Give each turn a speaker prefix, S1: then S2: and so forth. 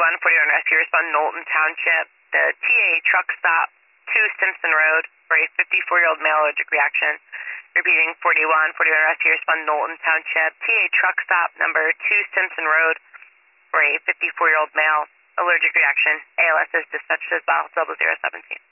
S1: 4141 rescue, respond Knowlton Township. The TA truck stop 2 Simpson Road for a 54-year-old male allergic reaction. Repeating 4141 rescue, respond Knowlton Township. TA truck stop number 2 Simpson Road for a 54-year-old male allergic reaction. ALS is dispatched as Battle 0017.